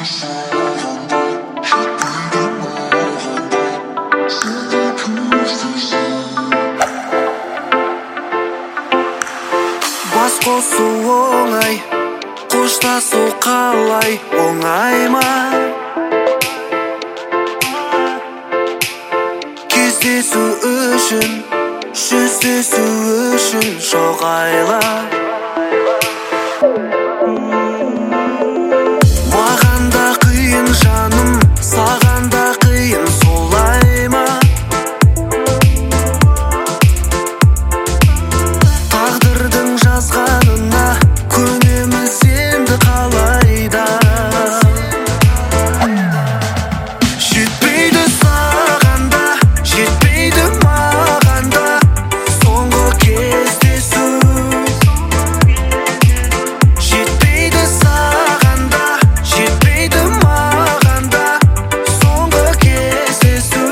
Бас қосу оңай, қоштасу қалай оңай ма? Кездесу үшін, жүздесу үшін жоқ айла. Маған да қиын жаным, саған да қиын солай ма? Тағдырдың жазғанына көнеміз енді қалайда. Жетпейді саған да, жетпейді маған да соңғы кездесу. Жетпейді саған да, жетпейді маған да соңғы кездесу.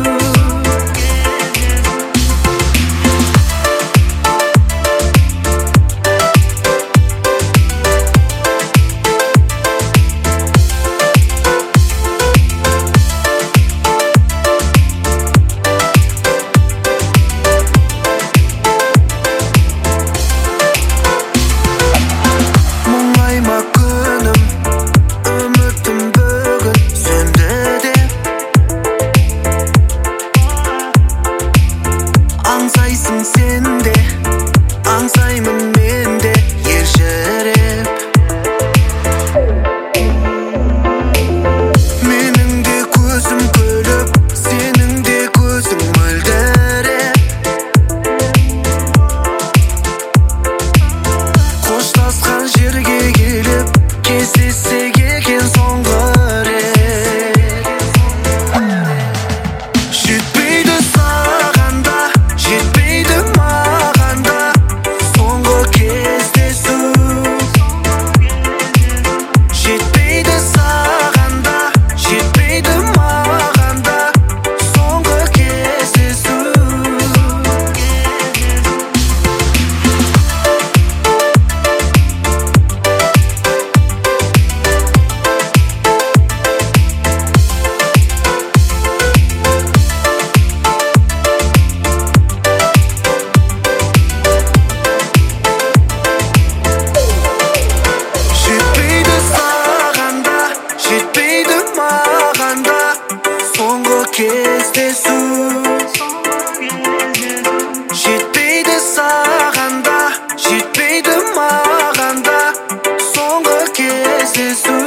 Мұңайма күнім, үмітім бүгін сөнді деп. Аңсайсың сен де, аңсаймын мен де елжіреп. Менің де көзім күліп, сенің де көзің мөлдіреп. Қоштасқан жерге келіп, кездессек екен соңғы рет. Жетпейді саған да, жетпейді маған да соңғы кездесу. Жетпейді саған да, жетпейді маған да соңғы кездесу. Жетпейді саған да, жетпейді маған да соңғы кездесу. Жетпейді саған да, жетпейді маған да соңғы кездесу.